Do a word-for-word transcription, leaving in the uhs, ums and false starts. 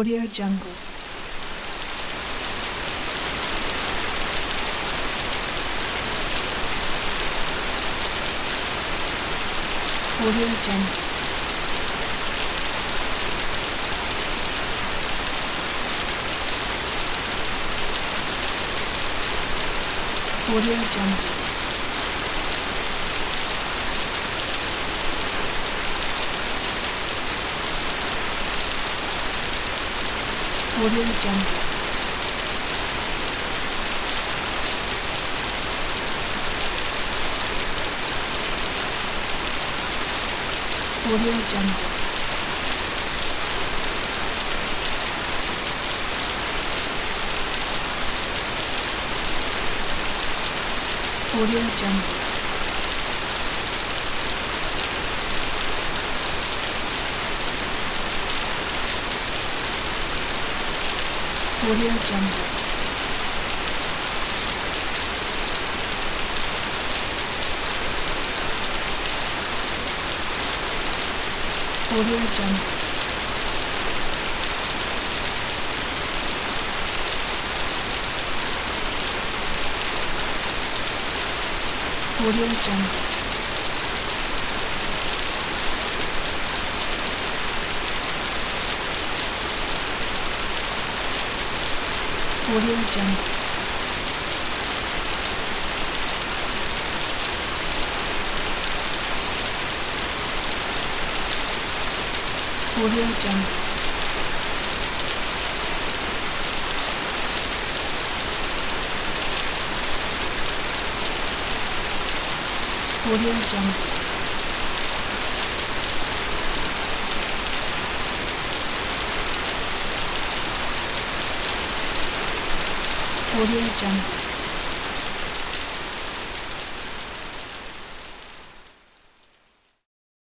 Audio Jungle. Audio Jungle. Audio Jungle. Audio Jungle. Audio Jungle. Audio Jungle. Audio Jungle. Audio Jungle. Audio Jungle. Audio Jungle. Audio Jungle. Audio Jungle. Audio Jungle.